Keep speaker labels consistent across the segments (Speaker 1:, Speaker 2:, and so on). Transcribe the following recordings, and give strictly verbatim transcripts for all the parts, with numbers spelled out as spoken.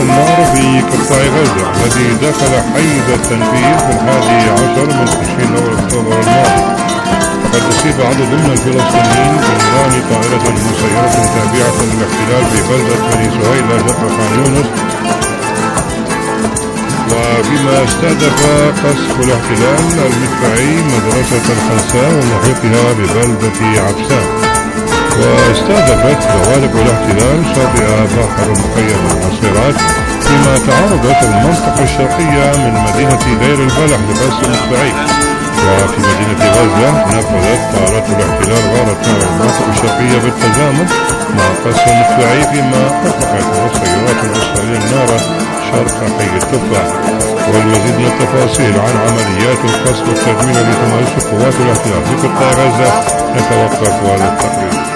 Speaker 1: النار في قطاع غزة الذي دخل حيز التنفيذ في الحادي عشر من تشرين أكتوبر الماضي. فقد أصيب عدد من الفلسطينيين بنيران طائرة مسيرة تابعة للاحتلال في بلدة بني سهيلة شرق خان يونس، وفيما استهدف قصف الاحتلال المدفعي مدرسة الخنساء ومحيطها ببلدة عبسان. واستهدفت بوابة الاحتلال شاطئ بحر مخيم العصيرات، فيما تعرضت المنطقة الشرقية من مدينة دير البلح لقصف مدفعي. وفي مدينة غزة نفذت طائرات الاحتلال غارة نار المنطقة الشرقية بالتزامن مع قصف مدفعي، فيما أطلقت مسيرات إسرائيلية النار شرق حي التفاح. والمزيد من التفاصيل عن عمليات القصف والتدمير التي تمارسها قوات الاحتلال في قطاع غزة نتوقف هذا التقرير.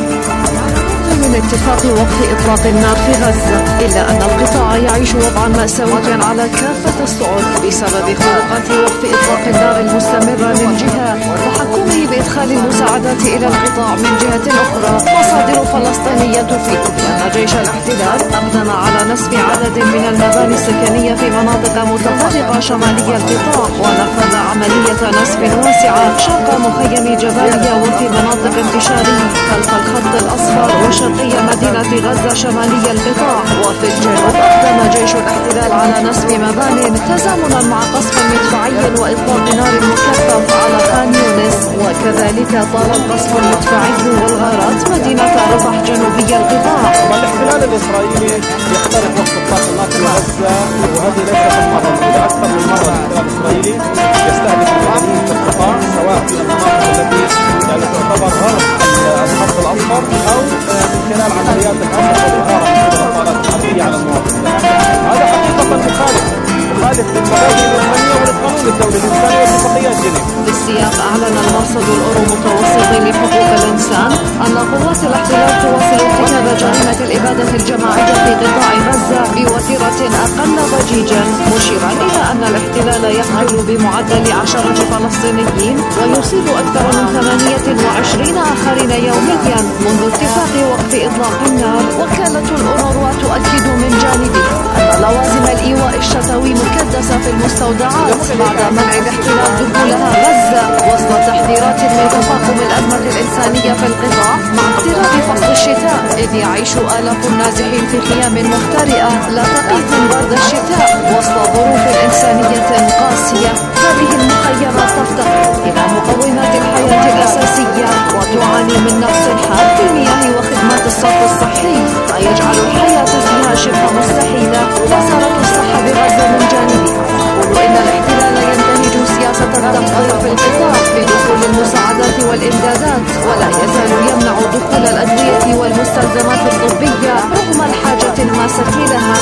Speaker 2: من اتفاق وقف إطلاق النار في غزة، إلا أن القطاع يعيش وضعا مأساويا على كافة الصعد بسبب خروقات وقف إطلاق النار المستمرة من جهة وتحكمه بإدخال المساعدات إلى القطاع من جهة أخرى. مصادر فلسطينية تفيد أن جيش الاحتلال أقدم على نسف عدد من المباني السكنية في مناطق متفرقة شمالي القطاع، ونفذ عملية نسف واسعة شرق مخيم جباليا وفي مناطق انتشارية خلف الخط الأصفر وشرقي مدينة غزة شمالي القطاع. وفي الجنوب أقدم جيش الاحتلال على نسف مبان تزامنا مع قصف مدفعي وإطلاق نار مكثف على خان يونس، وكذلك طال القصف المدفعي والغارات مدينة رفح جنوبي القطاع.
Speaker 3: الاحتلال الإسرائيلي يخترق وقت إطلاق النار في غزة، وهذه ليست المرة الأولى، أكثر من مرة الاحتلال الإسرائيلي يستهدف المدنيين في القطاع، سواء في المناطق التي يعني تعتبر غرب الخط الأصفر أو من خلال عمليات الأمن والإغارة من قبل الطائرات الحربية على المواطنين. هذا حقيقة مخالف مخالف للمبادئ الإنسانية والقانون الدولي الإنساني واتفاقيات جنيف.
Speaker 2: في السياق أعلن المرصد الأورو متوسطي لحقوق الإنسان أن قوات الاحتلال تواصل ارتكاب جريمة الإبادة الجماعية في قطاع غزة بوتيرة أقل ضجيجا، مشيرا إلى أن الاحتلال يقتل بمعدل عشرة فلسطينيين ويصيب أكثر من ثمانية وعشرين آخرين يوميا منذ اتفاق وقف إطلاق النار. وكالة الأونروا تؤكد من جانبها أن لوازم الإيواء الشتوي مكدسة في المستودعات بعد منع الاحتلال دخولها غزة، وسط تحذيرات من تفاقم الأزمة الإنسانية في القطاع مع اقتراب فصل الشتاء، إذ يعيش آلاف النازحين في خيام مهترئة لا تقيكم برد الشتاء وسط ظروف إنسانية قاسية. هذه المخيمات تفتقر إلى مقومات الحياة الأساسية وتعاني من نقص حاد في المياه وخدمات الصرف الصحي، ما يجعل الحياة فيها شبه مستحيلة. وزارة الصحة بغزة من جانبها تقول إن الاحتلال ينتهج سياسة التفضيل في القطاع بدخول المساعدات والإمدادات، ولا يزال يمنع دخول الأدوية والمستلزمات الطبية رغم الحاجة الماسة لها.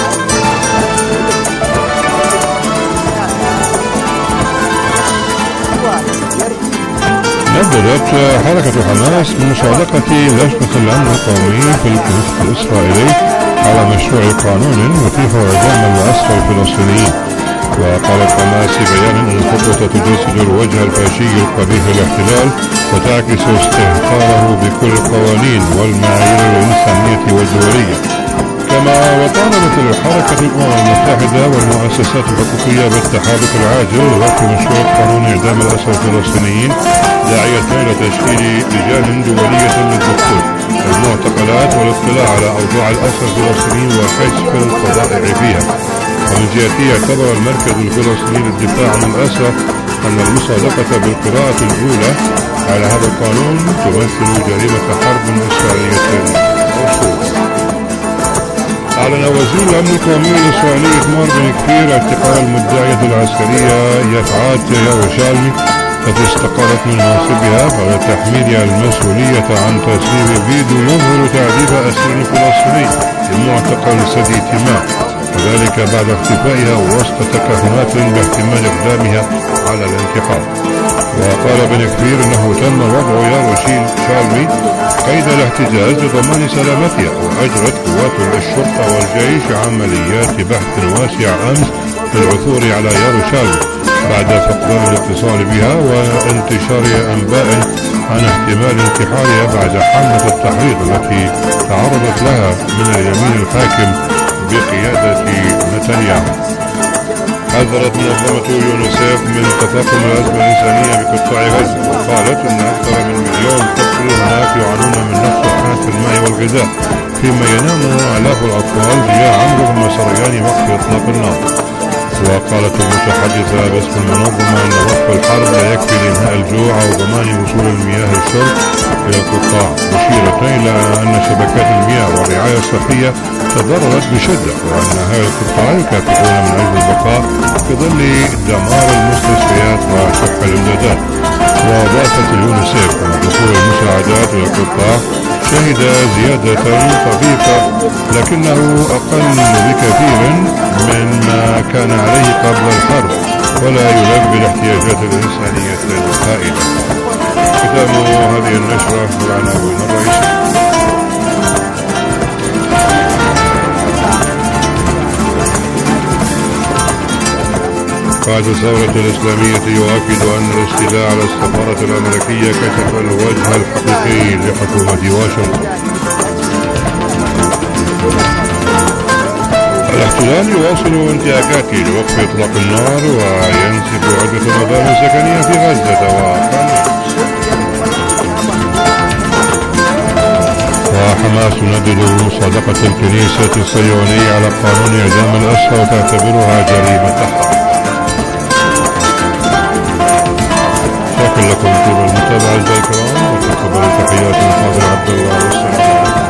Speaker 1: نددت حركة حماس بمصادقة لجنة الأمن القومي في الكنيسة الإسرائيلي على مشروع قانون يتيح إعدام الأسرى الفلسطينيين. وقالت حماس في بيان أن الخطوة تجسد الوجه الفاشي القبيح للاحتلال وتعكس استهتاره بكل القوانين والمعايير الإنسانية والدولية. كما وطالبت الحركة الأمم المتحدة والمؤسسات الحقوقية بالتحرك العاجل لوقف مشروع قانون إعدام الأسرى الفلسطينيين، داعية إلى تشكيل لجان دولية للدخول المعتقلات والاطلاع على أوضاع الأسرى الفلسطينيين وكشف الفضائع فيها. ومن جهته يعتبر المركز الفلسطيني للدفاع عن الأسرى أن المصادقة بالقراءة الأولى على هذا القانون تمثل جريمة حرب إسرائيلية مرفوضة. أعلن وزير الأمن القومي الإسرائيلي إتمار بن كفير اعتقال المدعية العسكرية يفعات يروشالمي التي استقالت من منصبها بعد تحميلها المسؤولية عن تسليم فيديو يظهر تعذيب أسير فلسطيني المعتقل سدي تمام، وذلك بعد اختفائها وسط تكهنات باحتمال إقدامها على الانتقام. وقال بن كفير انه تم وضع ياروشيل شالمي قيد الاحتجاز لضمان سلامتها، واجرت قوات الشرطة والجيش عمليات بحث واسع امس للعثور على ياروشالمي بعد فقدان الاتصال بها وانتشار انباء عن احتمال انتحارها بعد حملة التحريض التي تعرضت لها من اليمين الحاكم بقيادة نتنياهو. حذرت منظمة يونيسيف من تفاقم الأزمة الإنسانية بقطاع غزة، وقالت أن أكثر من مليون طفل هناك يعانون من نقص في الماء والغذاء، فيما ينام آلاف الأطفال جياعا رغم سريان وقف إطلاق النار. وقالت المتحدثة باسم المنظمة أن وقف الحرب لا يكفي لإنهاء الجوع أو ضمان وصول المياه الشرب إلى القطاع، مشيرة إلى أن شبكات المياه والرعاية الصحية تضررت بشدة، وأن أهالي القطاع يكافحون من أجل البقاء في ظل دمار المستشفيات وشح الإمدادات. وأضافت اليونيسيف أن دخول المساعدات إلى القطاع شهد زيادة طفيفة لكنه أقل بكثير مما كان عليه قبل الحرب، ولا يلبي الاحتياجات الإنسانية الهائلة. ختام هذه النشرة والعناوين الرئيسية. قائد الثورة الإسلامية يؤكد أن الاستيلاء على السفارة الأمريكية كشف الوجه الحقيقي لحكومة واشنطن. الاحتلال يواصل انتهاكاته لوقف إطلاق النار وينسف عدة مباني سكنية في غزة وخان. وحماس تندد مصادقة الكنيسة الصهيونية على قانون إعدام الأسرى وتعتبرها جريمة حرب. شكرا لكم طيب المتابعة الكرام، وتقبل تحيات الفاضل عبد الله والسلام عليكم.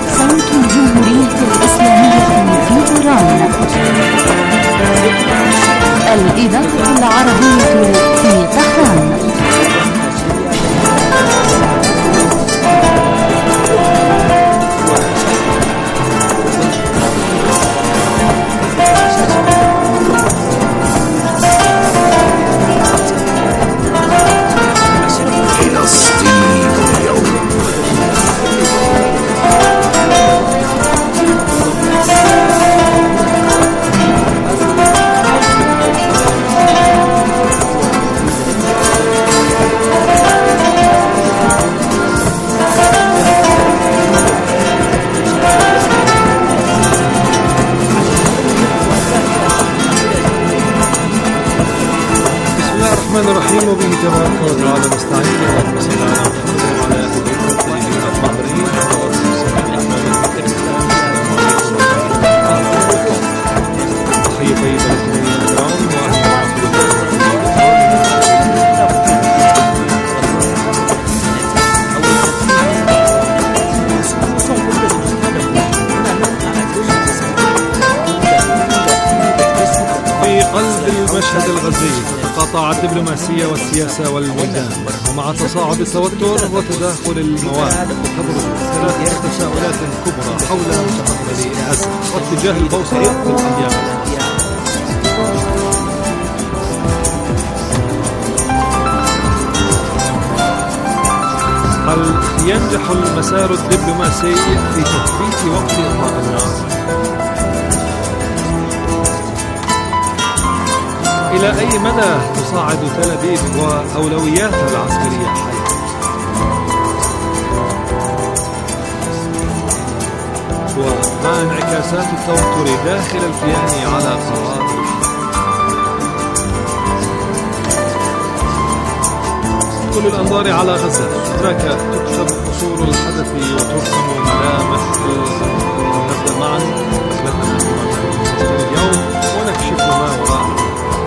Speaker 4: صوت الجمهورية الإسلامية في إيران. الإذاعة العربية في طهران.
Speaker 5: الرحمن الرحيم. وبه تبارك وتعالى نستعين. اللهم صل على محمد وعلى آله الطيبين الطاهرين. تحية طيبة للمؤمنين الكرام في قلب المشهد الغزي تقاطع الدبلوماسية والسياسة والميدان، ومع تصاعد التوتر وتداخل المواهب تبرز ثلاث تساؤلات كبرى حول مستقبل غزة واتجاه البوصلة في الأيام. هل ينجح المسار الدبلوماسي في تثبيت وقت إطلاق النار؟ إلى أي مدى تصاعد تل أبيب وأولوياتها العسكرية حاليا؟ وما انعكاسات التوتر داخل الكيان على قرار كل الأنظار على غزة. هناك تكتب فصول الحدث وترسم ملامح. نبدأ معا اليوم ونكشف ما وراءه.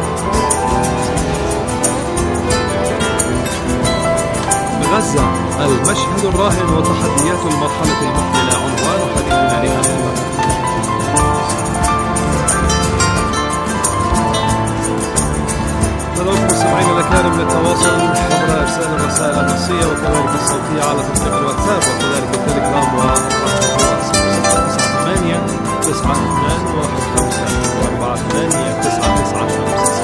Speaker 5: غزة المشهد الراهن وتحديات المرحلة المقبلة عنوان حديثنا لهذا الوقت. ندعوكم مستمعينا الأكارم للتواصل عبر إرسال الرسائل النصية وكذلك الصوتية على تطبيق الواتساب وكذلك التليجرام وصفر تسعة ثمانية تسعة اثنان واحد خمسة وأربعة ثمانية تسعة تسعة خمسة.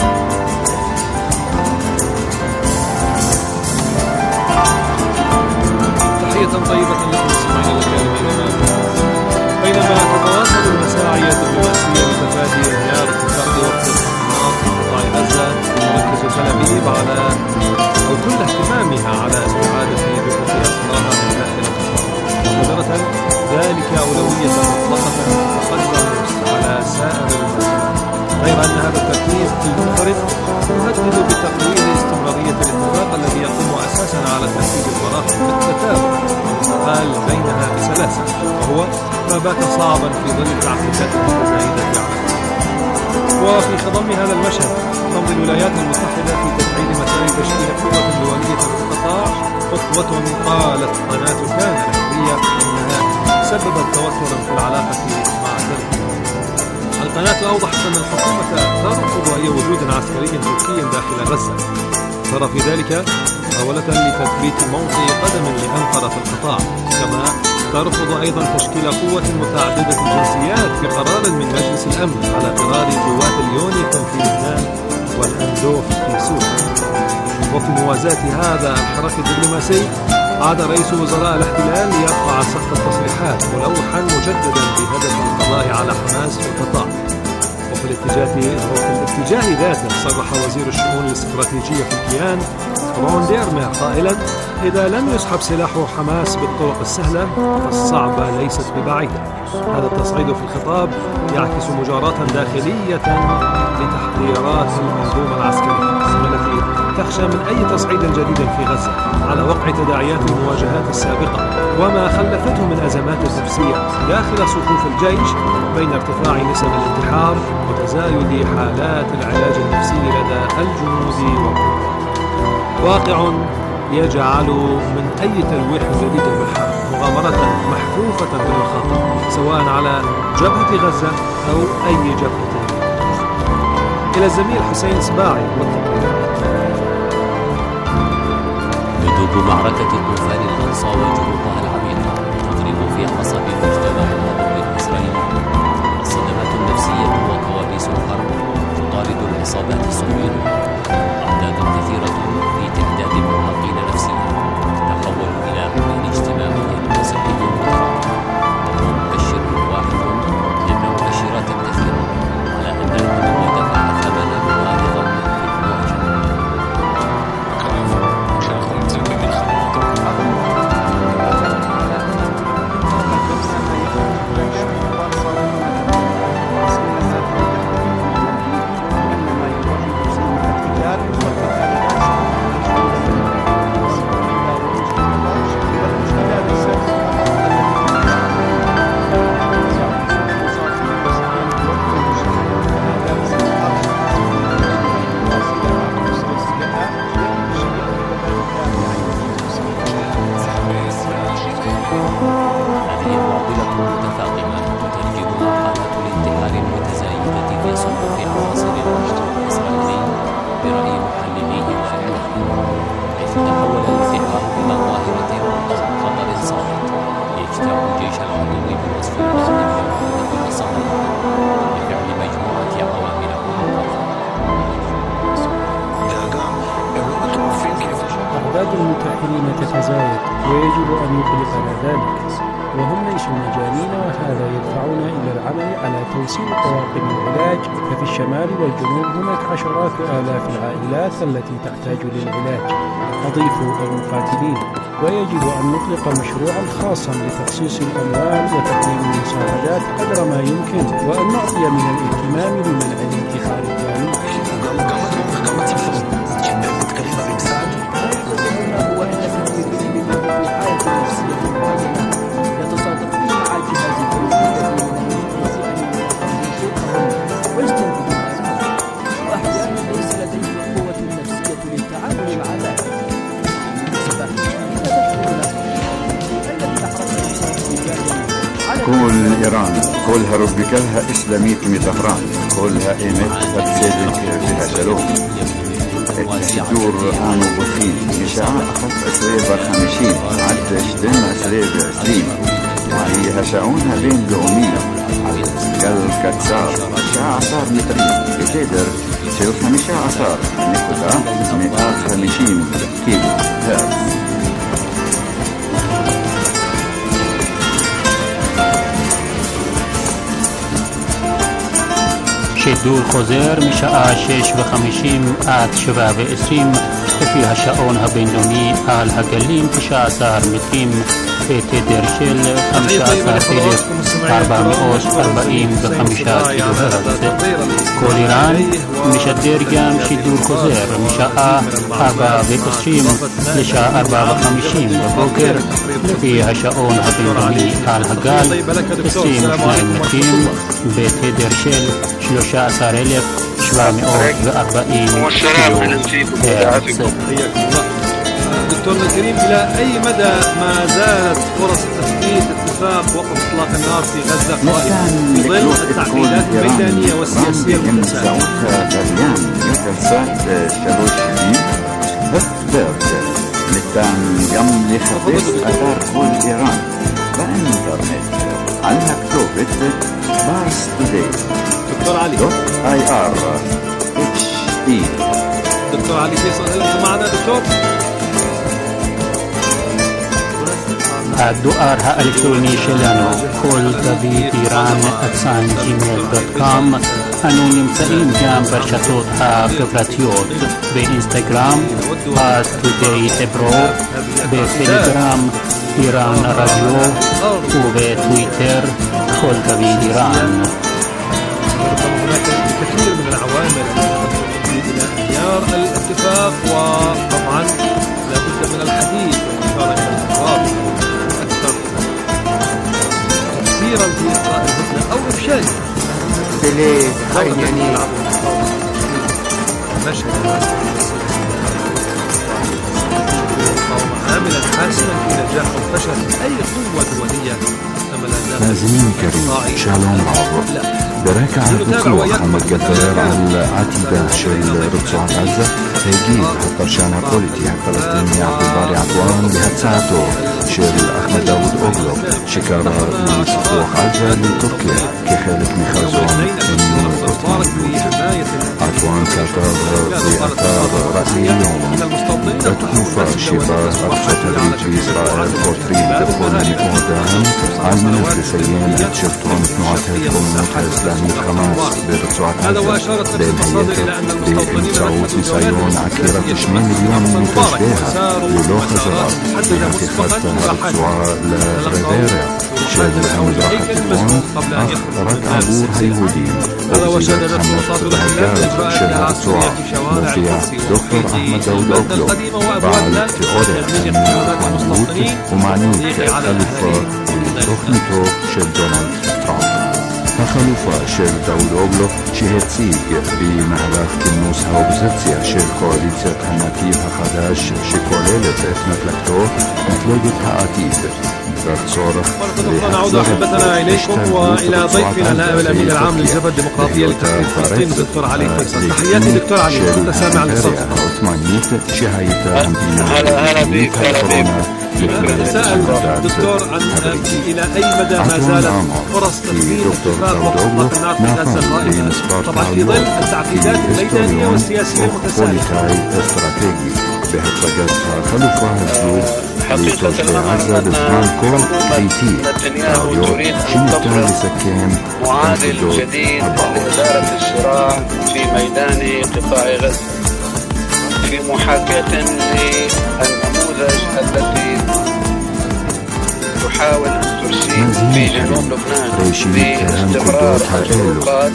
Speaker 5: طيبة لكم مستمعينا الكريمين. بينما تتواصل المساعي الدبلوماسية لتفادي انهيار اتفاق وقت النار في قطاع غزة، تركز تل أبيب على أو كل اهتمامها على استعادة بقية أسراها من داخل القطاع، مبادرة ذلك أولوية مطلقة تقدم على سائر المسائل، غير أن هذا التركيز المنفرد يهدد بتقليل استمرارية الاتفاق الذي يقوم أساسا على تنفيذ المراحل بالتتابع والانتقال بينها بسلاسة، وهو ما بات صعبا في ظل التعقيدات المتزايدة على وفي خضم هذا المشهد تمضي الولايات المتحدة في تفعيل مسار تشكيل قوة دولية في القطاع، خطوة قالت قناة كان الحرية أنها سببت توترا في العلاقة مع تركيا. القناة أوضحت أن الحكومة ترفض أي وجود عسكري تركي داخل غزة، ترى في ذلك محاولة لتثبيت موطئ قدم لأنقرة في القطاع، كما ترفض أيضا تشكيل قوة متعددة الجنسيات في قرار من مجلس الأمن على قرار قوات اليونيكوم في لبنان والأندوف في سوريا. وفي موازاة هذا الحراك الدبلوماسي عاد رئيس وزراء الاحتلال ليرفع سقف التصريحات ملوحا مجددا بهدف القضاء على حماس في القطاع. وفي الاتجاه وفي الاتجاه ذاته صرح وزير الشؤون الاستراتيجية في الكيان رون ديرمير قائلا: إذا لم يسحب سلاح حماس بالطرق السهلة فالصعبة ليست ببعيدة. هذا التصعيد في الخطاب يعكس مجاراة داخلية لتحضيرات المنظومة العسكرية التي تخشى من أي تصعيد جديد في غزة على وقع تداعيات المواجهات السابقة وما خلفته من أزمات نفسية داخل صفوف الجيش بين ارتفاع نسب الانتحار وتزايد حالات العلاج النفسي لدى الجنود والقوات. واقع يجعل من أي تلويح جديد بالحرب مغامرة محفوفة بالمخاطر سواء على جبهة غزة أو أي جبهة أخرى. إلى الزميل حسين سباعي
Speaker 6: هدوء معركة طوفان الأقصى وجنوبها العميقة تضرب في أعصاب المجتمع الوطني الإسرائيلي. الصدمات النفسية وكوابيس الحرب تطارد العصابات الصهيونية. أعداد كثيرة في تعداد معاقين نفسيا تحول إلى حمل اجتماعي وصحي متفاوت. مؤشر واحد من مؤشرات كثيرة على أن الحكومة دفع ثمنا بالغا في المواجهة.
Speaker 7: المنتحرين تتزايد ويجب أن يقلق على ذلك، وهم ليسوا مجانين، وهذا يدفعنا إلى العمل على توسيع طواقم العلاج. ففي الشمال والجنوب هناك عشرات آلاف العائلات التي تحتاج للعلاج. أضيف المقاتلين، ويجب أن نطلق مشروعا خاصا لتخصيص الأموال وتقديم المساعدات قدر ما يمكن، وأن نعطي من الاهتمام لمنع الانتحار الثاني.
Speaker 8: كل إيران كلها ربكها إسلاميت من طهران كلها إيمت بتسيدك فيها شلوم الدور آنو بطين مشاعة أخذ أسرية برخمشين عد اشتم أسرية بعسرين وهي هشعونها بين لؤمين قل كتسار شاع عصار مترين بتقدر شيل خمشة عصار نقطة مئات خمشين كيلو هرتز.
Speaker 9: שידור חוזר משעה שש וחמישים עד שבע ועשרים לפי השעון הבינלאומי על הגלים תשע עשרה מטרים בתדר של חמישה עשר אלף ארבע מאות ארבעים וחמישה קילו הרץ. כל איראן משדר גם שידור חוזר משעה ארבע ועשרים לשעה ארבע וחמישים בבוקר לפי השעון הבינלאומי על הגל עשרים ושניים מטרים בתדר של שלושה עשר אלף שבע מאות וארבעים קילו הרץ.
Speaker 5: دكتور الكريم، إلى أي مدى ما زالت فرص تثبيت اتفاق وقف إطلاق النار في غزة قائمة في ظل التعقيدات الميدانية والسياسية المتساوية؟
Speaker 8: لتان قم لخبز أثار كل إيران بإنترنت عنها كتوبة بارس توداي
Speaker 5: دكتور علي
Speaker 8: دوت اي ار اتش اي.
Speaker 5: دكتور علي فيصل، هل أنت معنا دكتور؟
Speaker 9: הדואר האלקטרוני שלנו כל דוד איראן אצן ג'ימייל דוט קום. אנו נמצאים גם ברשתות החברתיות באינסטגרם פאס טודיי hebro, בטלגרם איראן רדיו ובטוויטר כל דוד איראן.
Speaker 5: هناك كثير من العوامل التي تؤدي إلى انهيار الاتفاق، وطبعا لابد من الحديث والإشارة إلى الأسباب أكثر تأثيرا في إلغاء الهدنة أو إفشالها. يعني مشهد عاملا حاسما في نجاح أو فشل أي قوة دولية.
Speaker 8: نازلين كريم شالوم عبر بركة عرضكو محمد قدر على عتيدة شل ربصوعة غزة هيجيب حتى رشانها بوليتي فلسطيني عبد الباري عطوان بهاد ساعته شل أحمد داود أوغلو شكرا لسطوح غزة لتركيا كخالق ميخازون إنه عطوان كتر بأثار رأسي يوم بتكوفة شباز أبسط تدريج في إسرائيل قطرين دخول من قدام عالمين الفلسطينيين اتشفتون تنوعات الكومنات الإسلامية خماس برצועת عזה בין באמצעות ניסיון עקירת שני מיליון מתושביה ללא חזרה והפיכת הרצועה לרבריה של המזרח התיכון אך רק עבור היהודים ובגזרת חמות והגז של הרצועה מופיע דוקטור אחמד דאוד אוגלו בעל תיאוריית ההתמודדות ומעניק חלופה לתוכניתו של דונלד טראמפ. החלופה של דאוד אוגלו שהציג במהלך כינוס האופוזיציה של קואליציית הנתיב החדש שכוללת את מפלגתו מפלגת העתיד והצורך
Speaker 5: نعود أحبتنا إليكم وإلى ضيفنا نائب الأمين العام للجبهة الديمقراطية لتحرير فلسطين الدكتور علي فيصل. تحياتي دكتور علي، كنت سامع للصوت.
Speaker 10: هلا بك هلا بك.
Speaker 5: نتساءل دكتور عن إلى أي مدى ما زالت فرص تطبيق اتفاق وقف إطلاق النار في غزة القائمة طبعا في ظل التعقيدات الميدانية والسياسية المتسارعة.
Speaker 8: בהצגת החלופה הזו לתושבי עזה בזמן כה קריטי תיאוריות שניתן לסכם בנקודות הבאות.
Speaker 10: في ميدان قطاع غزة في محاكاة للنموذج التي تحاول أن ترسيم في جنوب لبنان باستمرار الحروقات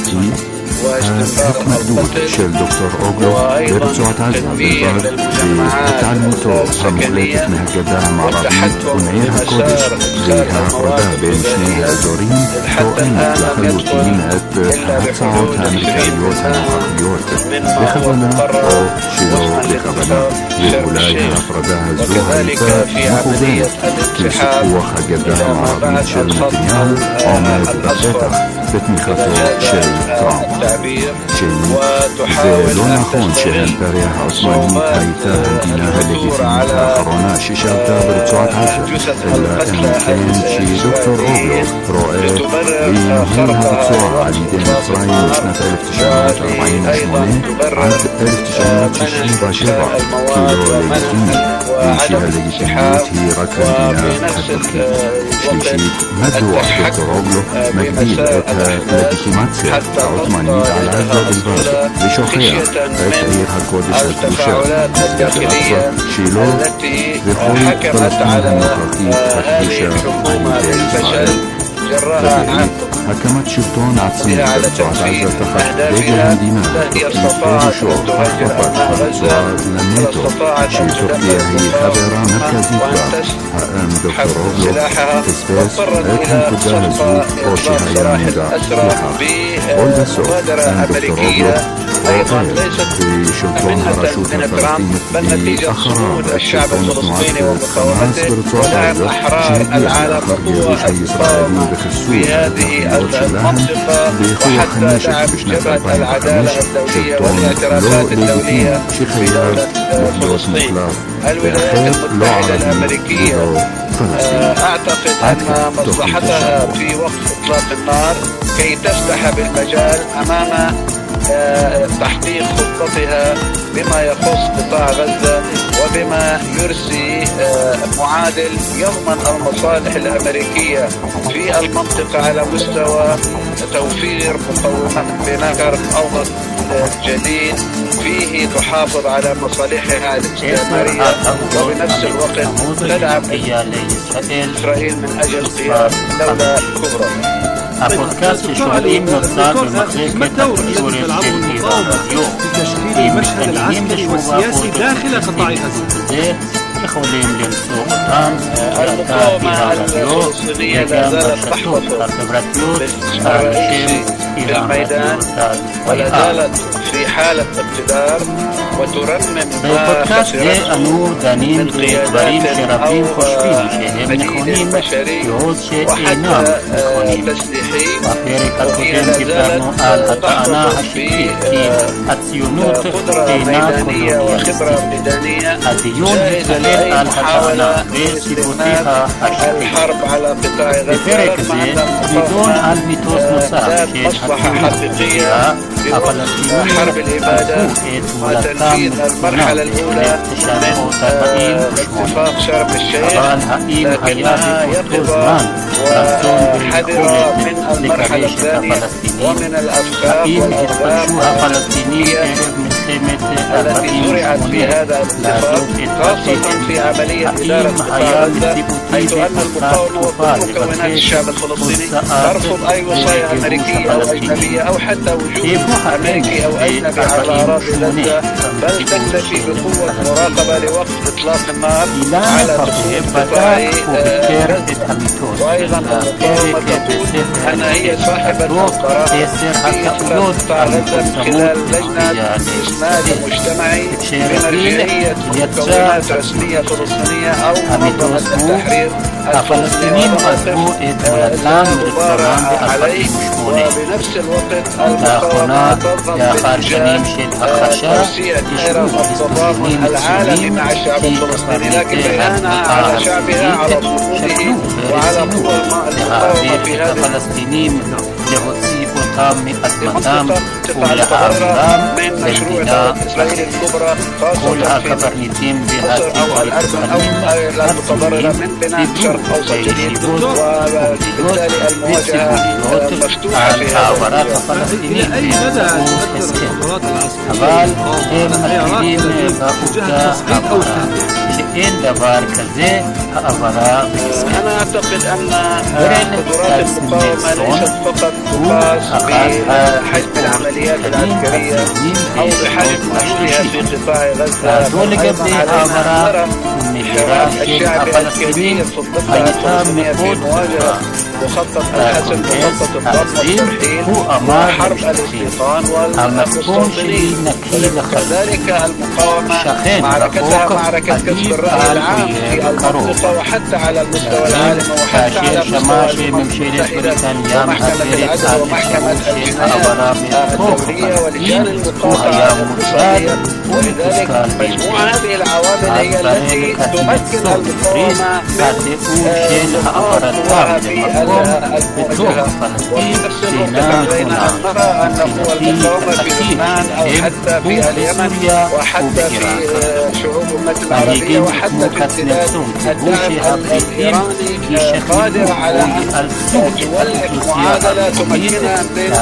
Speaker 8: الحكم الدود شل دكتور أوغلو برצועת عזה בלבד והתעלמותו המוחלטת מהגדה המערבית ומעיר הקודש וההפרדה בין שני האזורים תואמת לחלוטין את ההצעות האמריקאיות הנוכחיות בכוונה או שלא בכוונה, ואולי ההפרדה הזו הייתה מכוונת כי סיפוח הגדה המערבית של נתניהו עומד בפתח בתמיכתו של טראמפ. שני, זה לא נכון שהאימפריה העות'מאנית הייתה המדינה הלגיטימית האחרונה ששלטה ברצועת עזה, אלא אם כן שדוקטור אוגלו רואה בניהול הרצועה על ידי מצרים משנת אלף תשע מאות ארבעים ושמונה עד אלף תשע מאות שישים ושבע כלא לגיטימי, ושהלגיטימיות היא רק המדינה הטורקית. שלישית, מדוע דוקטור אוגלו מגדיל את הלגיטימציה העות'מאנית על עזה בלבד ושוכח את עיר הקודש הקדושה מסגד אל-אקצא שלו וכל פלסטין הנוכחית הקדושה על ידי ישראל. רביעית, הקמת שלטון עצמי ברצועת עזה תחת דגל המדינה הטורקית פירושו הכפפת הרצועה לנטו שטורקיה היא חברה מרכזית בה. האם דוקטור אוגלו פספס את הנקודה הזו או שהיה מודע לכך? ולבסוף, האם דוקטור אוגלו רואה בשלטון הרשות הפלסטינית ואחריו את שלטון תנועת חמאס ברצועת עזה שהגיע לאחר גירוש הישראלים בחיסול התנחלויות שלהם בכוח הנשק בשנת אלפיים וחמש, שלטון לא לגיטימי שחייב להיות מוחלף ואחר לא ערבי ולא פלסטיני.
Speaker 10: أعتقد أن مصلحتها في وقف إطلاق النار كي تفتح بالمجال أمام تحقيق خطتها بما يخص قطاع غزة وبما يرسي معادل يضمن المصالح الأمريكية في المنطقة على مستوى توفير مقومات بناء أوضح جديد فيه تحافظ على مصالحها الاستعمارية وبنفس الوقت تدعم إسرائيل من أجل قيام دولة كبرى.
Speaker 9: הפודקאסט ששומעים נוצר במחלקת התקשורת של איראן רדיו. אם מתעניינים בשבוע הפודקאסט הזה, יכולים למצוא אותם באתר איראן רדיו וגם ברשתות החברתיות על שם
Speaker 3: في الميدان ولا زالت في حالة اقتدار وترمم ما خسرته من قيادات أو مدينة بشري وحتى تسليحي، وهي لا زالت تحرص في قدرة ميدانية وخبرة ميدانية جاهزة لأي محاولة لاستئناف الحرب على قطاع غزة، مع أن المقاومة ذات مصلحة حقيقية بوقف حرب الإبادة وتنفيذ المرحلة الأولى من اتفاق شرم الشيخ، لكنها يقظة وحذرة من المرحلة الثانية ومن الأفكار والأرغام التي زرعت في هذا الاتفاق، خاصة في عملية إدارة قطاع غزة، حيث أن المقاومة وكل مكونات الشعب الفلسطيني ترفض أي وصاية أمريكية أو أجنبية أو حتى وجود أمريكي أو أجنبي على أراضي غزة، بل تكتفي بقوة مراقبة لوقف إطلاق النار على سقوط قطاع غزة. وأيضا المقاومة تقول أن هي صاحبة القرار في إطلاق قطاع غزة من خلال لجنة إسناد مجتمعي بمرجعية مكونات رسمية فلسطينية أو منظمة التحرير الفلسطيني لا غبار عليه، وبنفس الوقت المقاومة تنظم بإنجاز توسيع دائرة التضامن العالمي مع الشعب الفلسطيني، لكن بيانها على شعبها على صموده وعلى قوى المقاومة في هذه المنطقة ولها من مشروع دولة إسرائيل الكبرى، خاصة في مصر أو الأردن أو المتضررة من بناء شرق أوسط جديد، وبالتالي المواجهة مفتوحة في هذا
Speaker 5: لأي مدى تؤثر القرارات العسكرية والخيارات تجاه تصعيد أو
Speaker 3: أنا أعتقد أن قدرات المقاومة ليست فقط تقاس بحجم العمليات العسكرية أو بحجم وجودها في قطاع غزة، بل أيضا علينا أن نرى حراك الشعب الكبير في الضفة الفلسطينية في مواجهة مخطط الحسم، مخطط الضم والترحيل وحرب الاستيطان والمستوطنين. كذلك المقاومة معركتها معركة كسب الرأي العام في المنطقة وحتى على المستوى العالمي وحتى على مستوى الأمم المتحدة ومحكمة العدل ومحكمة الجنايات الدولية ولجان المقاطعة الإسرائيلية. ولذلك مجموع هذه العوامل هي التي تمكن المقاومة من ظهورها في المواجهة. وفي نفس الوقت علينا أن نرى أن قوى المقاومة في لبنان أو حتى في اليمن وحتى في شعوب الأمة العربية وحتى في امتداد الدعم الإيراني قادر على أن تولد معادلة تمكنها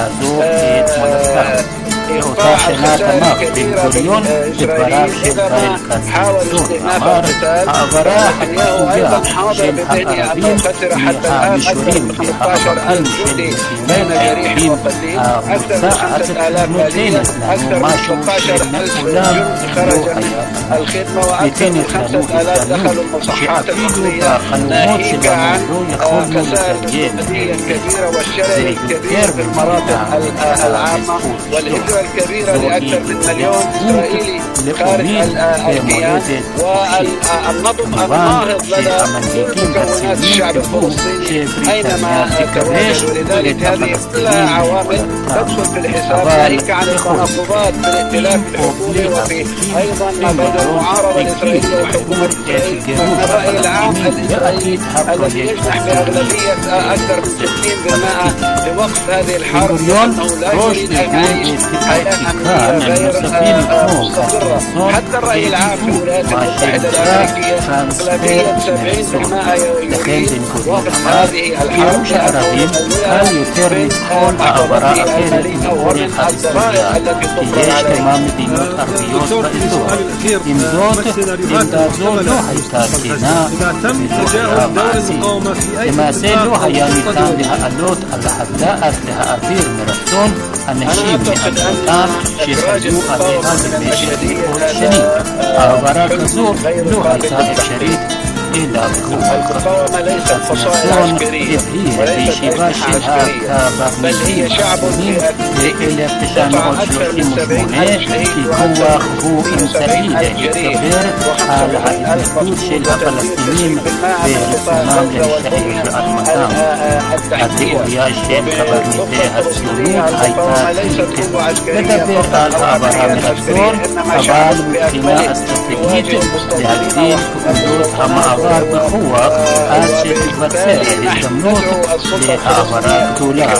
Speaker 3: من إيقاع الخسائر الكبيرة بإسرائيل إذا ما حاول استئناف القتال. نتنياهو أيضا حاضر بذهنه أنه خسر حتى الآن أكثر من خمسة عشر ألف جندي بين جريح وقتيل، أكثر من خمسة آلاف آلية، أكثر من ستة عشر ألف جندي خرج من الخدمة، وأكثر من خمسة آلاف دخلوا المصحات العقلية، ناهيك عن خسائر الدبلوماسية الكبيرة والشلل الكبير في المناطق العامة والهجرة الكبيرة لأكثر من مليون إسرائيلي خارج الكيان، والنظم الناهض لدى كل مكونات الشعب الفلسطيني أينما تواجد. ولذلك هذه كلها عوامل تدخل في الحساب، ناهيك عن التناقضات في الائتلاف الحكومي وفي أيضا ما بين المعارضة الإسرائيلية وحكومة إسرائيل والرأي العام الإسرائيلي الذي يجنح بأغلبية أكثر من ستين بالمئة لوقف هذه الحرب، لأنه لا يريد أن يعيش حياة أمنية غير مستقرة. حتى الرأي العام في الولايات المتحدة الأمريكية أغلبية سبعين بالمئة يريد وقف هذه الحرب، لأنه بين عقبته المالية ومن الضرائب التي تفرض عليه.
Speaker 5: دكتور، في سؤال الأخير مثل رياض المستقبل إذا تم تجاهل دور المقاومة في أي اتفاق
Speaker 3: أنا أعتقد أن إخراج المقاومة من المشهدية هذا حكم غير قابل للتحقيق.
Speaker 9: إلى
Speaker 3: المقاومة ليست فصائل عسكرية وليست أسلحة عسكرية، بل هي شعب
Speaker 9: إلى تشانو ثلاثين وثمانين قوة هو إنسانية يكبر على الحدود شلها فلسطينيين برسمان للشهيد المقام التئوريا الشيء خبر نتاها السيونية هيتا لتبير الأبرام الأبزور أبال مكينا استراتيجية لهالدين كبندوتها معبار بقوة آشي تبرسية للجمنوت لها أبرام دولار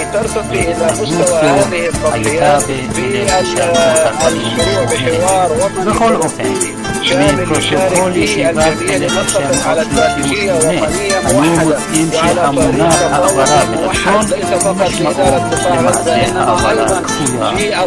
Speaker 9: نوصو هيتابي للشهيد المقام بخول أوفين من بروتوكول شباب الإلكشن أصلي أنه يمشي أمونات أخبارات بالأطفال مش مقوم لمعزيها أخبارات كويا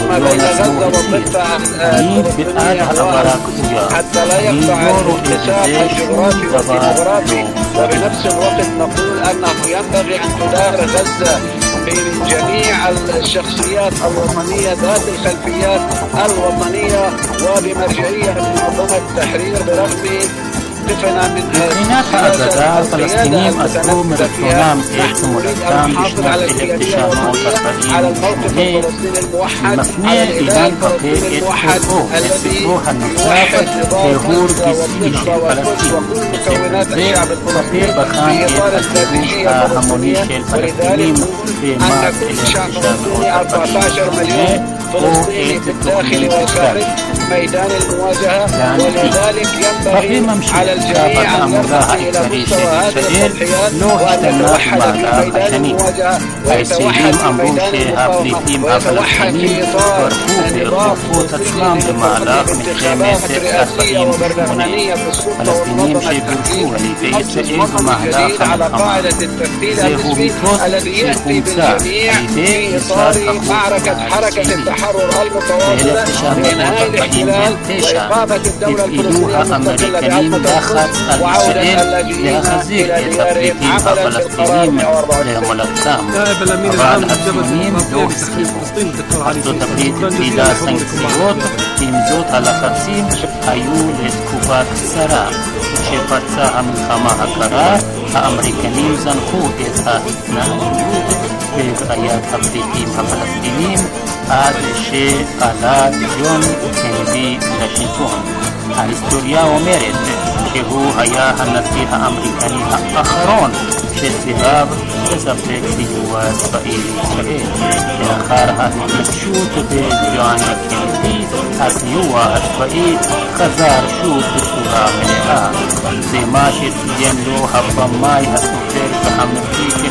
Speaker 9: مين بتقالها أخبارات كويا مين يورو إلتزاش دبار
Speaker 3: وبنفس الوقت نقول أنه ينبغي أن تدار غزة من جميع الشخصيات الوطنية ذات الخلفيات الوطنية وبمرجعية منظمة التحرير برغم دفنا من
Speaker 9: هناك أبدا فلسطينيين أسلوب من الصنام اسمه الأسلام بشنات الابتشام
Speaker 3: على الموقف الفلسطيني الموحد
Speaker 9: مفنية إلى بقية الحقوق يسبوها النصاب تهور بسيج فلسطين
Speaker 3: مكونات الشعب الفلسطيني
Speaker 9: في إطار الاستراتيجية
Speaker 3: الوطنية
Speaker 9: ولذلك
Speaker 3: أن الشعب الفلسطيني أربعة عشر مليون فلسطيني في الداخل والخارج ميدان المواجهة، ولذلك ينبغي على الجميع أن يرتقي إلى مستوى هذه التضحيات وأن يتوحد في ميدان المواجهة ويتوحد في ميدان المقاومة ويتوحد في إطار نظام الفلسطيني الانتخابات الرئاسية وبرلمانية في السلطة والنظام التنفيذي المنظمين على قاعدة الترتيب النسبي الذي يأتي بالجميع في إطار معركة حركة التحرر المتواصلة لإنهاء الاحتلال وإقامة الدولة الفلسطينية المستقلة بعظمة القدس وعودة اللاجئين إلى ديارهم عملا بالقرار مئة وأربعة وتسعين.
Speaker 5: نائب الأمين العام للجبهة الديمقراطية في فلسطين الدكتور علي
Speaker 9: تقريد إلى سنكسيوت تيمزوت على خمسين أيول كوبات سرا شفت ساعة من خماها قرار أمريكانيين زنقوا إذا نهجود بغايات أمريكيين وفلسطينيين هذا الشيء على جون كينيدي لاشينغتون. الهستوريا אומרת שהוא היה הנשיא האמריקני האחרון שסירב לספק סיוע צבאי לישראל. לאחר ההתנגשות בג'ון קנדי הסיוע הצבאי חזר שוב בצורה מלאה. זה מה שציין לו הבמאי הסופר והמפיק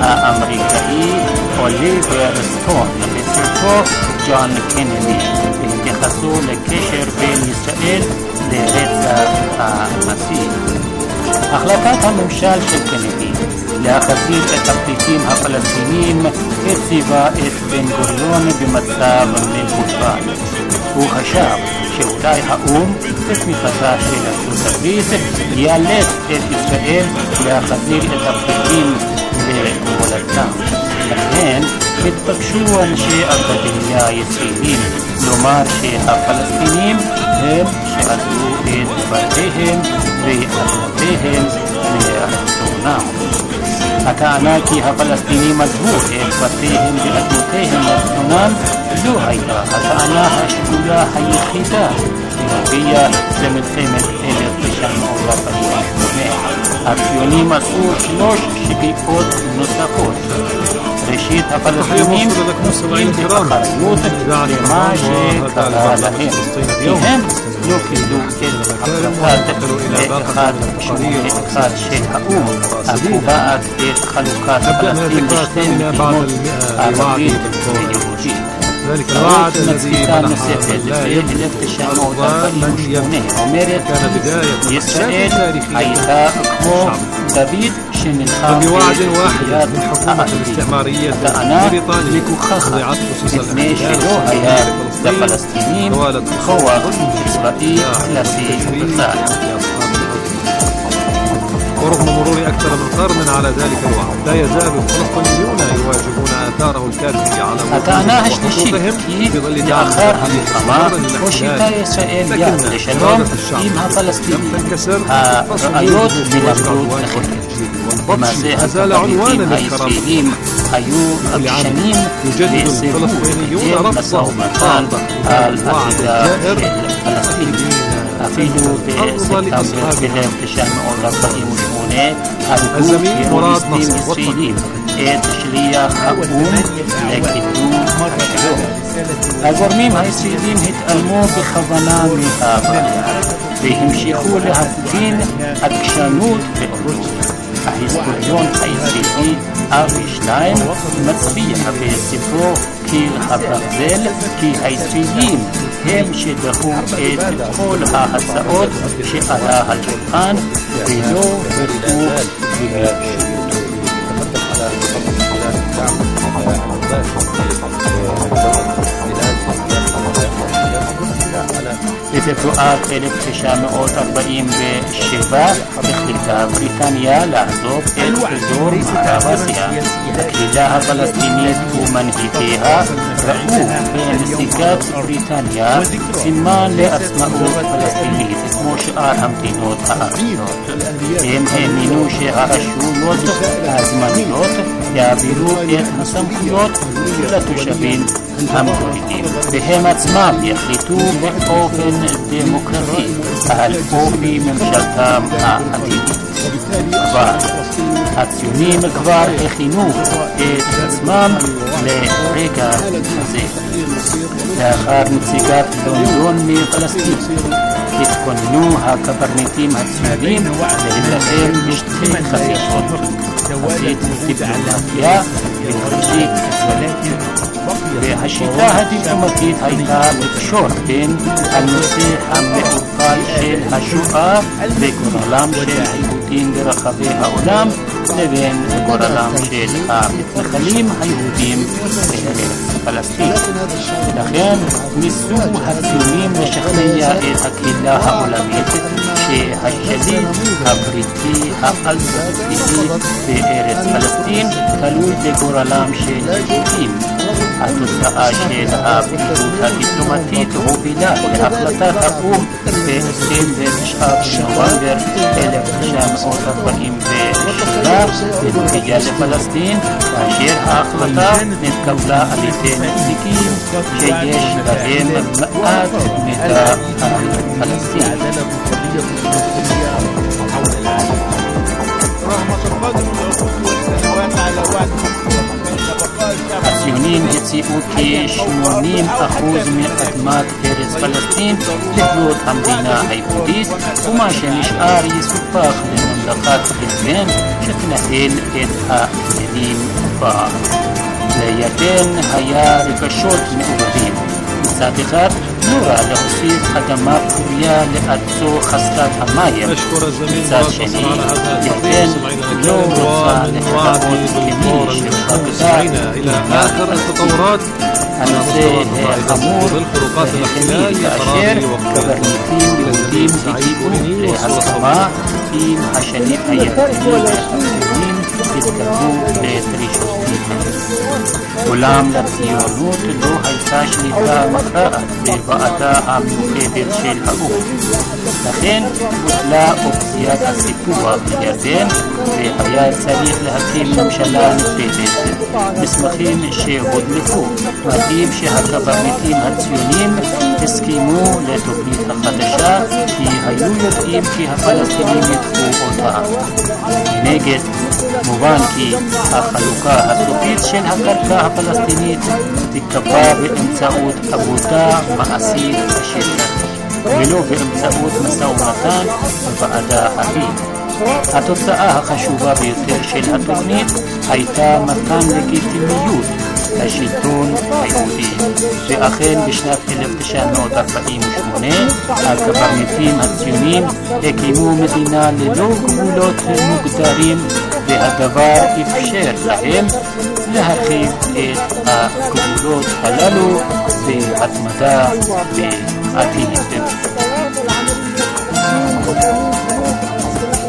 Speaker 9: האמריקאי אוליבר סטון בסרטו ג'ון קנדי והתייחסו לקשר בין ישראל לרצח הנשיא. החלטת הממשל של קנדי להחזיר את הפליטים הפלסטינים הציבה את בן גוריון במצב מבולבל. הוא חשב שאולי האו"ם בתמיכתה של ארצות הברית יאלץ את ישראל להחזיר את הפליטים למולדתם. לכן התבקשו אנשי אקדמיה ישראלים לומר שהפלסטינים הם שעזבו את בתיהם ואדמותיהם מרצונם. הטענה כי הפלסטינים עזבו את בתיהם ואדמותיהם מרצונם זו הייתה הטענה השגויה היחידה שהביאה למלחמת אלף תשע מאות ארבעים ושמונה. הציונים עשו שלוש שגיאות נוספות. ראשית, הפלסטינים נושאים באחריות למה שקרה להם, כי הם לא קיבלו את החלטת אחד שמונה אחד של האו"ם הקובעת את חלוקת הפלסטין לשתי מדינות ערבית ויהודית.
Speaker 5: ذلك الوعد الذي
Speaker 9: نصفت ב-אלף תשע מאות ארבעים ושמונה אומרת ישראל הייתה כמו דוד שנלחם
Speaker 5: بوعد واحد من حكومة الاستعمارية البريطانية بعطف
Speaker 9: מפני שלא היה לפלסטינים כוח צבאי קלאסי בכלל.
Speaker 5: ورغم مرور أكثر من قرن على ذلك الوعد لا يزال الفلسطينيون يواجهون آثاره إعانته الكافية على
Speaker 9: הטענה השלישית היא לאחר המלחמה הושיטה ישראל יד לשלום עם הפלסטינים. הראיות מלמדות אחרת. במעשה הקברניטים הישראלים היו עקשנים וסירבו לקיים משא ומתן על עתידה של פלסטין. אפילו בספטמבר אלף תשע מאות ארבעים ושמונה הרגו טרוריסטים ישראלים את שליח האו"ם לקידום השלום. הגורמים הישראלים התעלמו בכוונה מהבעיה והמשיכו להפגין עקשנות ואומץ. ההיסטוריון הישראלי אבי שטיין מצביע בספרו קיר הברזל כי הישראלים הם שדחו את כל ההצעות שעלה על השולחן ולא הרפו והקשו. בפברואר אלף תשע מאות ארבעים ושבע החליטה בריטניה לעזוב את אזור מערב אסיה. הקהילה הפלסטינית ומנהיגיה ראו בנסיגת בריטניה סימן לעצמאות פלסטינית כמו שאר המדינות הערביות. הם האמינו שהרשויות הזמניות יעבירו את הסמכויות לתושבים המקוריים והם עצמם יחליטו באופן דמוקרטי על אופי ממשלתם העתידית. אבל הציונים כבר הכינו את עצמם לרגע הזה. לאחר נציגת לונדון מפלסטין התכוננו הקברניטים הציונים להילחם בשתי חזיתות, חזית דיפלומטיה וחזית צבאית. והשיטה הדיפלומטית הייתה לקשור בין הנושא המעורפל של השואה וגורלם של היהודים ברחבי העולם לבין גורלם של המתנחלים היהודים בארץ פלסטין. לכן ניסו הציונים לשכנע את הקהילה העולמית שהשליט הבריטי האלטרנטיבי בארץ פלסטין תלוי בגורלם של היהודים. התוצאה של הפעילות הדיפלומטית הובילה להחלטת האו"ם ב-עשרים ותשעה בנובמבר אלף תשע מאות ארבעים ושבע בנוגע לפלסטין, כאשר ההחלטה נתקבלה על ידי נציגים שיש בהם מעט מידע על פלסטין. הציונים הציעו כ-שמונים אחוז מאדמת ארץ פלסטין לבנות המדינה היהודית ומה שנשאר יסופח לממלכת ירדן שתנהל את העניינים בה. לירדן היה רגשות מעורבים. מצד אחד נורא להוסיף אדמה פוריה לארצו חסרת המים. מצד שני, ירדן לא רוצה להיראות כמי שבגדה
Speaker 5: آخر التطورات
Speaker 9: הנושא החמור והחמיר כאשר קברניטים יהודים הגיעו להסכמה עם השליט הירדני והציונים התקבלו לדרישותיהם. אולם לציונות לא הייתה שליטה מכרעת בוועדה המיוחדת של האו"ם. לכן בוטלה אופציית הסיפוח לירדן והיה צריך להקים ממשלה נפרדת. מסמכים שהודלפו מראים שהקברניטים הציונים הסכימו לתוכנית החדשה כי היו יודעים כי הפלסטינים ידחו אותה. נגד מובן כי החלוקה הסופית של הקרקע הפלסטינית תיקבע באמצעות עבודה מעשית בשטח ולא באמצעות משא ומתן בוועדה ההיא. התוצאה החשובה ביותר של התוכנית הייתה מתן לגיטימיות לשלטון היהודי. ואכן בשנת אלף תשע מאות ארבעים ושמונה הקברניטים הציונים הקימו מדינה ללא גבולות מוגדרים והדבר אפשר להם להרחיב את הגבולות הללו בהתמדה בעתיד.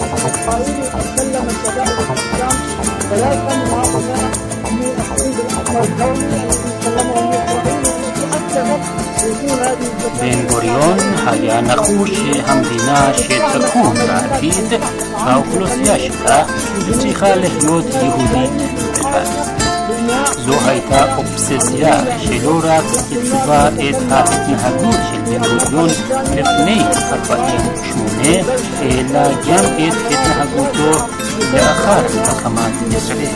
Speaker 9: ثلاثة معاونات من בן גוריון היה נחוש שהמדינה שתקום בעתיד, האוכלוסייה שלה צריכה להיות יהודית בלבד. זו הייתה אובססיה שלא רק עיצבה את ההתנהגות של בן גוריון לפני ארבעים ושמונה, אלא גם את התנהגותו לאחר הקמת ישראל.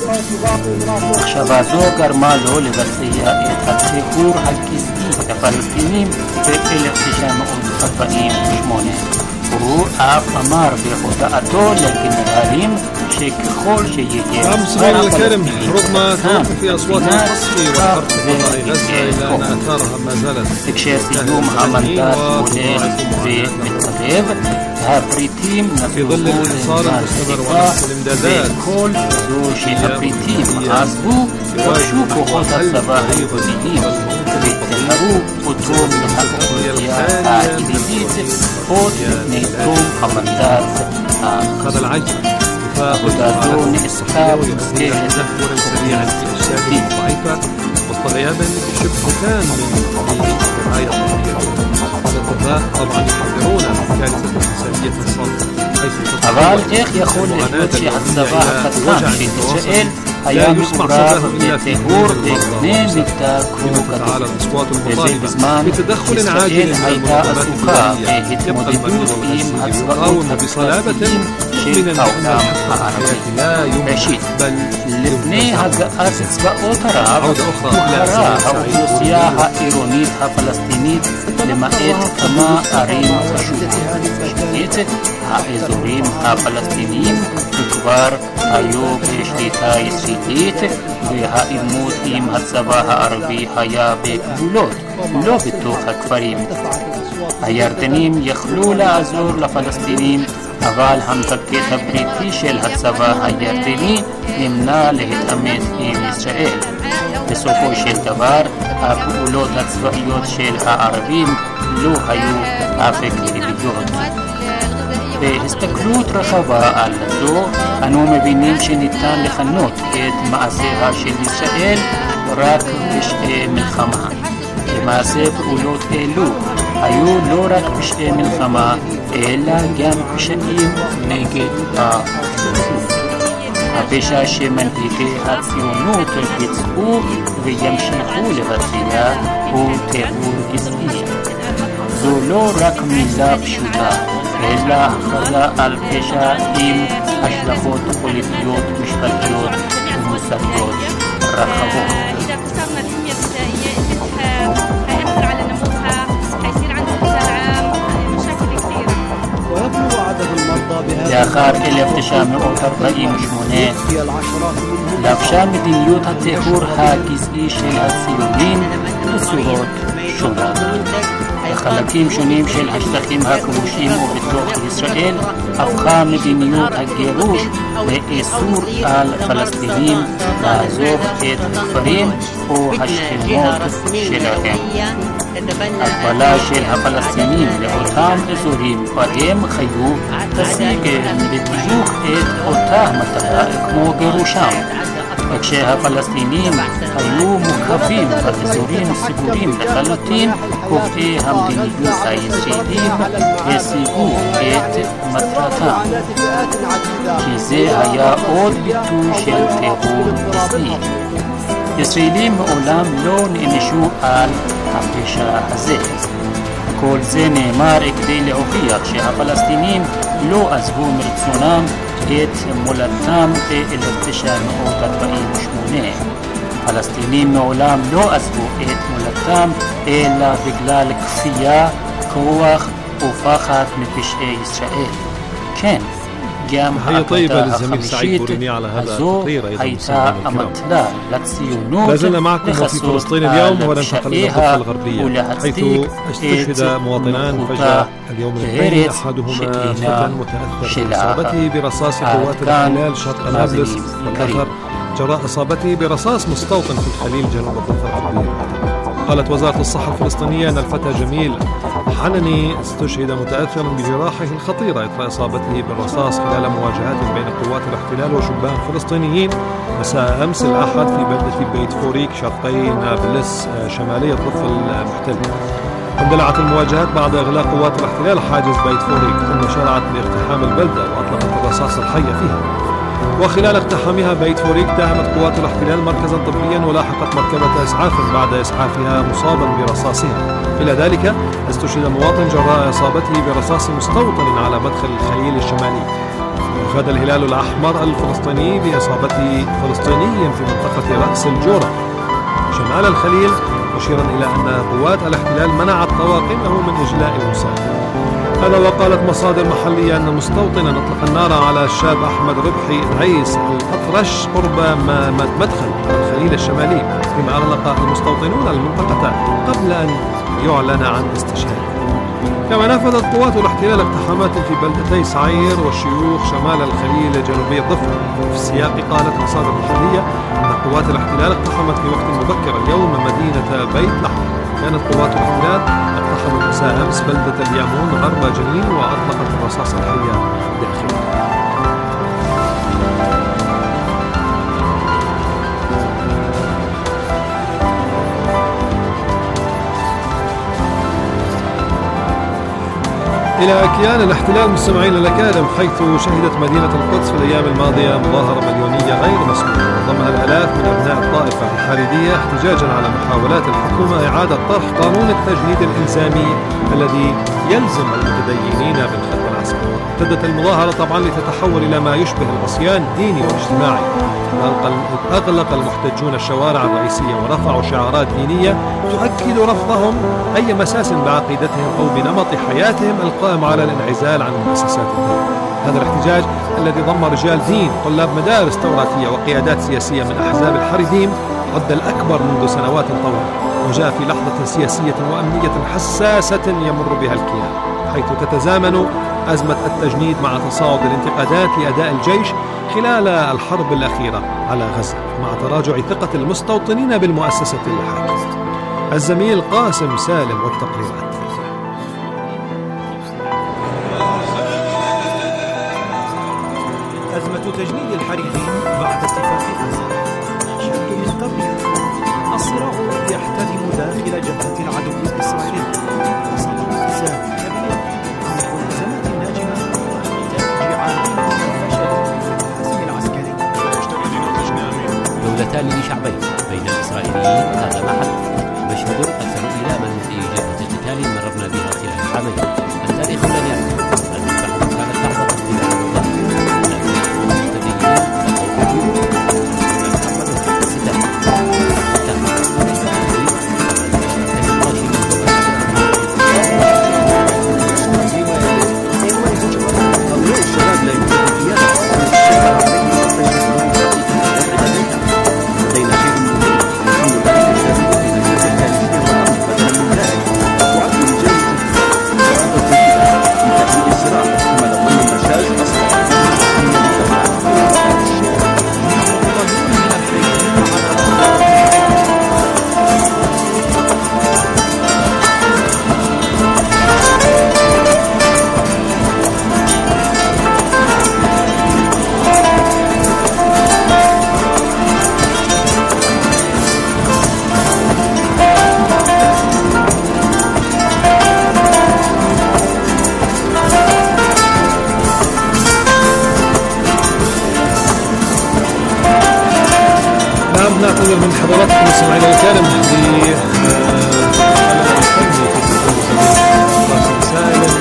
Speaker 9: מחשבה זו גרמה לו לבצע את הציבור הגזעי לפלסטינים ב-אלף תשע מאות ארבעים ושמונה. הוא אף אמר בהודעתו לגנרלים שככל שיהיה
Speaker 5: مستمعينا الكرام رغم توقف أصوات التصفي وحرق قطاع غزة إلا أن آثارها ما زالت
Speaker 9: כשסיום המנדט הולך ומתקרב, הבריטים נפלו לזמן סליחה, וכל זו שהבריטים עזבו, פגשו כוחות הצבא היהודיים וטהרו אותו מהאוכלוסייה הילידית עוד לפני תום המנדט האחרון. עבודה זו נעשתה במסגרת
Speaker 5: تدهور سريع اقتصادي ضعيفة وسط غياب شبه تام من رعاية الطبيعة. الأطباء طبعا يحذرون من كارثة اقتصادية صادمة.
Speaker 9: אבל איך יכול להיות שהצבא הקטן של ישראל היה מעורב בטיהור בקנה מידה כה גדול, וזה בזמן ישראל הייתה עסוקה בהתמודדות עם הצבאות הצבאיים של העולם הערבי. ראשית, לפני הגעת צבאות ערב הוכרה האוכלוסייה העירונית הפלסטינית למעט כמה ערים חשובות. שנית, האזורים הפלסטיניים כבר היו בשליטה ישראלית, והעימות עם הצבא הערבי היה בגבולות, לא בתוך הכפרים. הירדנים יכלו לעזור לפלסטינים, אבל המפקד הבריטי של הצבא הירדני נמנע להתעמת עם ישראל. בסופו של דבר, הפעולות הצבאיות של הערבים לא היו אפקטיביות. בהסתכלות רחבה על זו, אנו מבינים שניתן לכנות את מעשיה של ישראל רק פשעי מלחמה. למעשה פעולות אלו היו לא רק פשעי מלחמה, אלא גם פשעים נגד האנושות. הפשע שמנהיגי הציונות ביצעו וימשיכו לבצע הוא טיהור גזעי. זו לא רק מילה פשוטה, אלא הכרזה על פשע עם השלכות פוליטיות, משפטיות ומוסריות רחבות. לאחר אלף תשע מאות ארבעים ושמונה לבשה מדיניות הטיהור הגזעי של הציונים בצורות שונות. בחלקים שונים של השטחים הכבושים ובתוך ישראל הפכה מדיניות הגירוש לאיסור על פלסטינים לעזוב את הכפרים או השכנות שלהם. הגבלה של הפלסטינים לאותם אזורים בהם חיו תשיג בדיוק את אותה מטרה כמו גירושם. וכשהפלסטינים היו מוקפים באזורים סגורים לחלוטין, קובעי המדיניות הישראלים השיגו את מטרתם, כי זה היה עוד ביטוי של טיהור גזעי. ישראלים מעולם לא נענשו על הפשע הזה. כל זה נאמר כדי להוכיח שהפלסטינים לא עזבו מרצונם את מולדתם ב-אלף תשע מאות ארבעים ושמונה. הפלסטינים מעולם לא עזבו את מולדתם אלא בגלל כפייה, כוח ופחד מפשעי ישראל. כן, גם ההחלטה החמישית הזו הייתה המטלה לציונות לחסות על פשעיה ולהצדיק את מנהיגותה בארץ שאינה שלה. עד כאן מאזינים יקרים.
Speaker 5: جراء إصابته برصاص مستوطن في الخليل جنوب الضفة الغربية. قالت وزارة الصحة الفلسطينية أن الفتى جميل حنني استشهد متأثرا بجراحه الخطيرة إثر إصابته بالرصاص خلال مواجهات بين قوات الاحتلال وشبان فلسطينيين مساء أمس الأحد في بلدة بيت فوريك شرقي نابلس شمالي الضفة المحتل. اندلعت المواجهات بعد إغلاق قوات الاحتلال حاجز بيت فوريك، ثم شرعت باقتحام البلدة وأطلقت الرصاص الحي فيها. وخلال اقتحامها بيت فوريك داهمت قوات الاحتلال مركزا طبيا ولاحقت مركبة إسعاف بعد إسعافها مصابا برصاصها. إلى ذلك استشهد مواطن جراء إصابته برصاص مستوطن على مدخل الخليل الشمالي. أفاد الهلال الأحمر الفلسطيني بإصابة فلسطيني في منطقة رأس الجورة شمال الخليل، مشيرا إلى أن قوات الاحتلال منعت طواقمه من إجلاء المصاب. هذا وقالت مصادر محلية أن مستوطنا أطلق النار على الشاب أحمد ربحي عيس الأطرش قرب مدخل الخليل الشمالي، فيما أغلق المستوطنون المنطقة قبل أن يعلن عن استشهاده. كما نفذت قوات الاحتلال اقتحامات في بلدتي سعير والشيوخ شمال الخليل جنوبي الضفة. في السياق قالت مصادر محلية أن قوات الاحتلال اقتحمت في وقت مبكر اليوم مدينة بيت لحم. كانت قوات الاحتلال اقتحمت مساء أمس بلدة اليامون غرب جنين وأطلقت الرصاص الحية داخلها. إلى كيان الاحتلال مستمعين الأكارم، حيث شهدت مدينة القدس في الأيام الماضية مظاهرة مليونية غير مسبوقة ضمها الآلاف من أبناء الطائفة الحريدية احتجاجا على محاولات الحكومة إعادة طرح قانون التجنيد الإلزامي الذي يلزم المتدينين بالختم العسكري. امتدت المظاهرة طبعا لتتحول إلى ما يشبه العصيان الديني والاجتماعي. أغلق المحتجون الشوارع الرئيسية ورفعوا شعارات دينية تؤكد رفضهم أي مساس بعقيدتهم أو بنمط حياتهم القائم على الانعزال عن مؤسسات الدولة. هذا الاحتجاج الذي ضم رجال دين، طلاب مدارس توراتية وقيادات سياسية من أحزاب الحريديم عد الأكبر منذ سنوات طويلة، وجاء في لحظة سياسية وأمنية حساسة يمر بها الكيان، حيث تتزامن أزمة التجنيد مع تصاعد الانتقادات لأداء الجيش خلال الحرب الأخيرة على غزة، مع تراجع ثقة المستوطنين بالمؤسسة الحاكمة. الزميل قاسم سالم والتقريرات.
Speaker 11: أزمة تجنيد الحريديم بعد اتفاق غزة أشد من قبلها. الصراع يحتدم داخل جبهة العدو الإسرائيلي وصار أحزاب كبيرة عن الأزمات الناجمة ونتائج عالمية الفشل الحزم العسكري.
Speaker 6: دولتان لشعبين بين الإسرائيليين، هذا ما حدث. مشهد أكثر إيلاما في جبهة قتال مررنا بها خلال عامين. التاريخ لن يعرف المنطقة كانت لحظة اختلاف الوضع،
Speaker 5: نعتذر من حضراتكم مستمعينا الكرام في قاسم سالم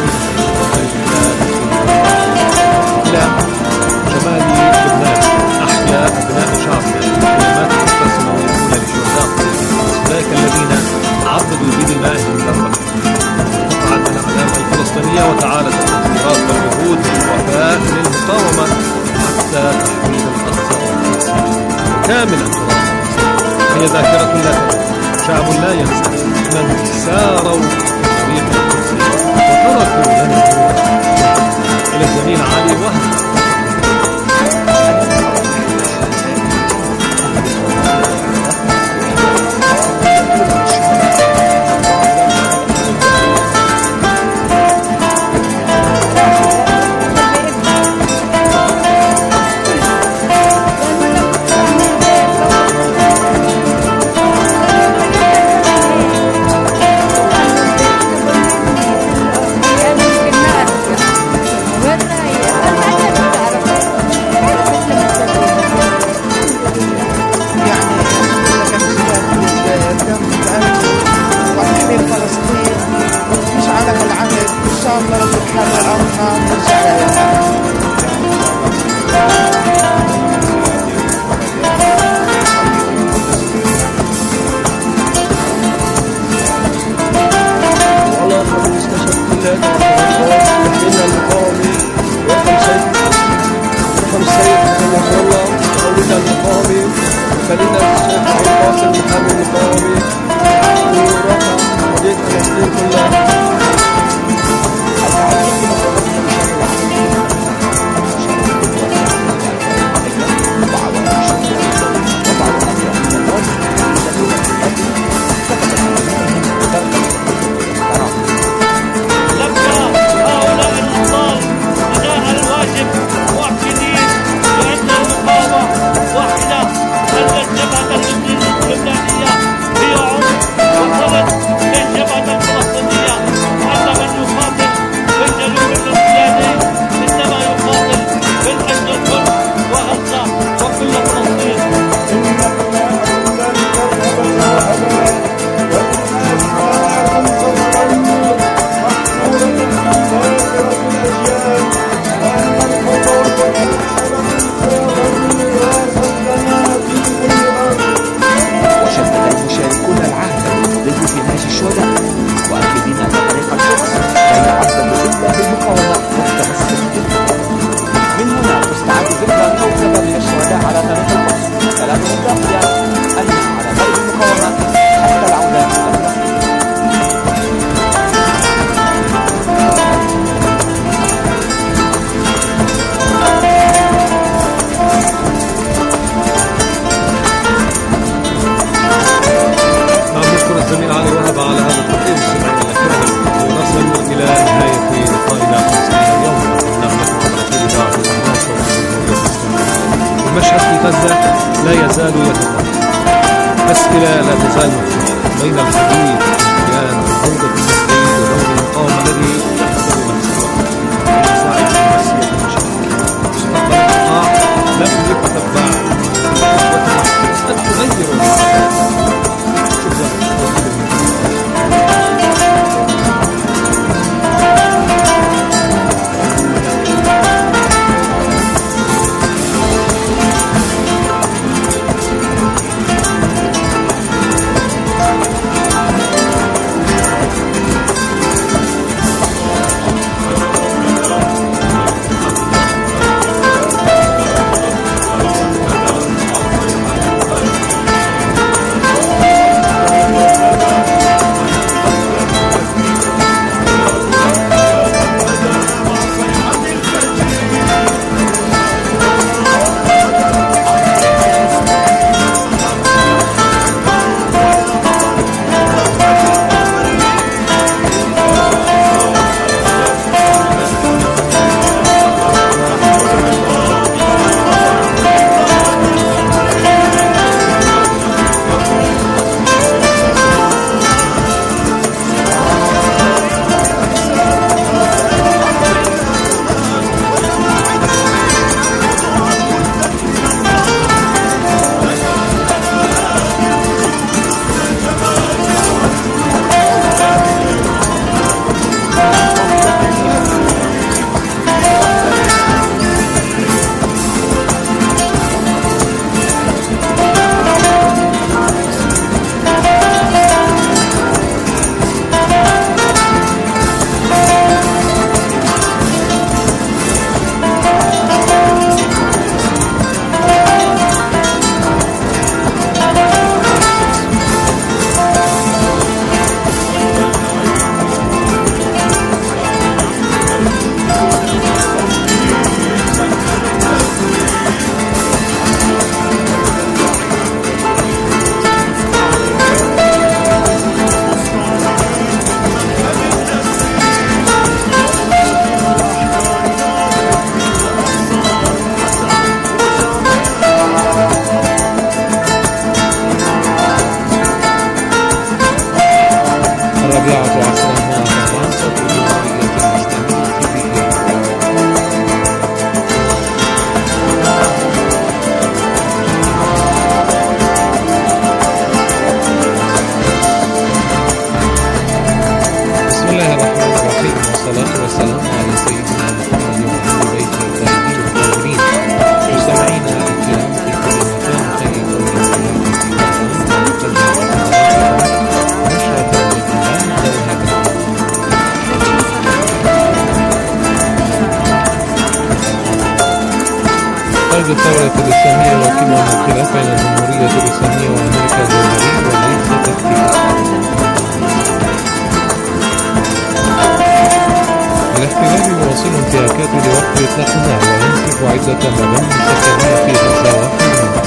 Speaker 5: إلى شمال لبنان. أحيا أبناء شعبنا الكلمات السنوية الأولى لشهداء أولئك الذين عبدوا بدمائهم ثروة. قطعت الأعلام الفلسطينية وتعالت التنظيرات والجهود والوفاء للمقاومة حتى تحويل الأقصى كاملا. هي ذاكرة لا تنسى، شعب لا ينسى من ساروا طريق القدس وتركوا لنا إلى الزميل علي وهب. الأسئلة لا تزال مفتوحة بين الحديث عن عودة التحديد ودور المقاومة الذي يحصل نفس الوقت ومساعد النفسية المشاركة. مستقبل الإيقاع لم يتتبع قد تغير المعادلة. شكرا.
Speaker 12: قائد الثورة الإسلامية وكيل الخلاف بين الجمهورية الإسلامية وأمريكا الجوهري وليس تكتيكا. الاحتلال يواصل انتهاكاته لوقف إطلاق النار وينسف عدة مباني سكنية في غزة وخان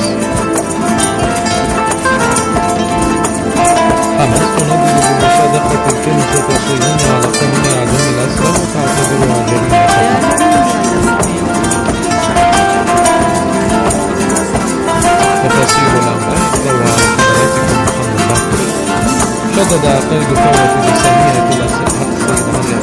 Speaker 12: حماس تندد بمصادقة الكنيسة الصهيونية على قانون إعدام الأسرى وتعتبرها جريمة حرب. تفاصيل الأمر يقرأها على قناتكم محمد باقر. شدد قائد الثورة الإسلامية الحق السيد علي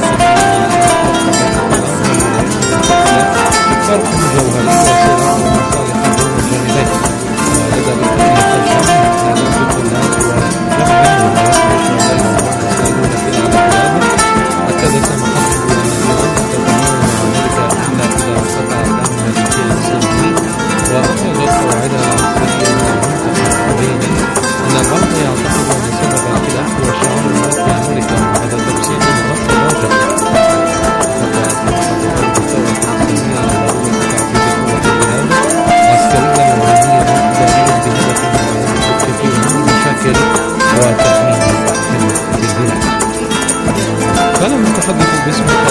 Speaker 12: فرق جوهري وصراع ومصالح بين الجانبين لدى القضية الشاملة على الدخولات وجمع ومواقف الشهداء والمسؤولون في العالم. أكدت محمد بن إيران تتعاون مع أمريكا إلا إذا استطاع دعم الجيش السلمي وأخرجت قواعدها العسكرية من المنطقة مبينا أن البعض يعتقد أن سبب الخلاف هو شعار موقع أمريكا بعد تبسيط الربط الواجب. وقالت محافظة الثورة الإسلامية على ضرورة تعزيز قوة البلاد عسكريا وعلميا وإداريا بهدف معالجة الكثير من المشاكل وتأمين أمن البلاد. قال المتحدث باسم